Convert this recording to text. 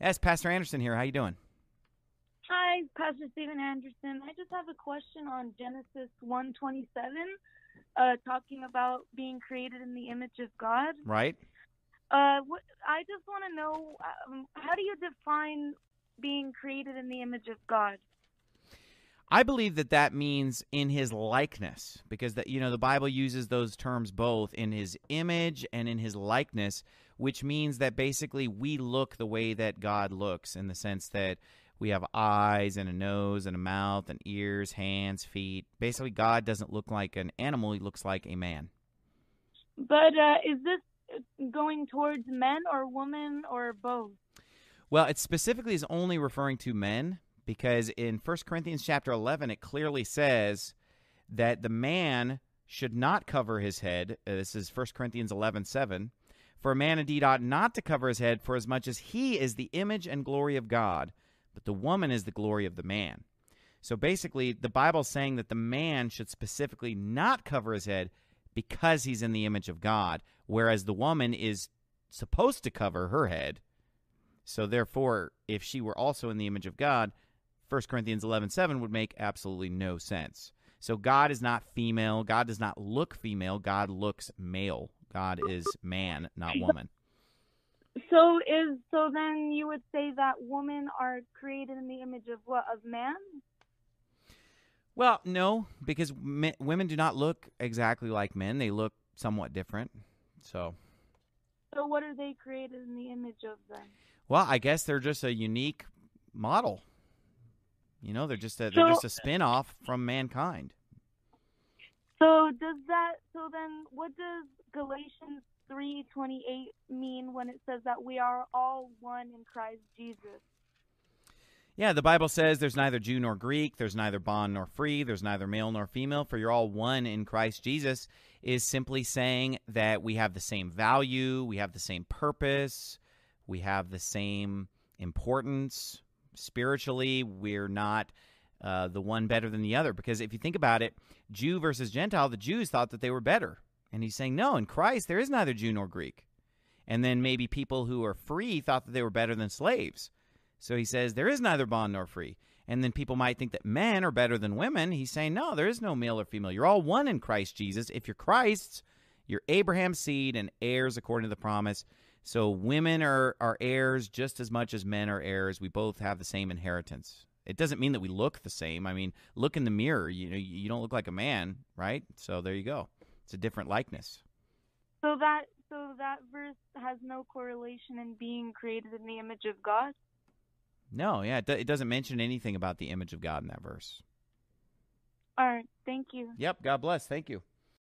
Yes, Pastor Anderson here. How you doing? Hi, Pastor Stephen Anderson. I just have a question on Genesis 1:27, talking about being created in the image of God. Right. I just want to know, how do you define being created in the image of God? I believe that means in his likeness, because the Bible uses those terms both in his image and in his likeness, which means that basically we look the way that God looks, in the sense that we have eyes and a nose and a mouth and ears, hands, feet. Basically, God doesn't look like an animal; he looks like a man. But is this going towards men or women or both? Well, it specifically is only referring to men, because in 1 Corinthians chapter 11, it clearly says that the man should not cover his head. This is 1 Corinthians 11:7. For a man indeed ought not to cover his head, for as much as he is the image and glory of God, but the woman is the glory of the man. So basically, the Bible's saying that the man should specifically not cover his head because he's in the image of God, whereas the woman is supposed to cover her head. So therefore, if she were also in the image of God, 1 Corinthians 11:7 would make absolutely no sense. So God is not female. God does not look female. God looks male. God is man, not woman. So then you would say that women are created in the image of what? Of man? Well, no, because women do not look exactly like men. They look somewhat different. So what are they created in the image of then? Well, I guess they're just a unique model. They're just a spin-off from mankind. So then what does Galatians 3:28 mean when it says that we are all one in Christ Jesus? Yeah, the Bible says there's neither Jew nor Greek, there's neither bond nor free, there's neither male nor female, for you're all one in Christ Jesus, is simply saying that we have the same value, we have the same purpose, we have the same importance. Spiritually, we're not the one better than the other, because if you think about it, Jew versus Gentile, the Jews thought that they were better. And he's saying, no, in Christ, there is neither Jew nor Greek. And then maybe people who are free thought that they were better than slaves. So he says, there is neither bond nor free. And then people might think that men are better than women. He's saying, no, there is no male or female. You're all one in Christ Jesus. If you're Christ's, you're Abraham's seed and heirs according to the promise. So women are heirs just as much as men are heirs. We both have the same inheritance. It doesn't mean that we look the same. I mean, look in the mirror. You don't look like a man, right? So there you go. It's a different likeness. So that verse has no correlation in being created in the image of God? No, yeah, it doesn't mention anything about the image of God in that verse. All right, thank you. Yep, God bless. Thank you.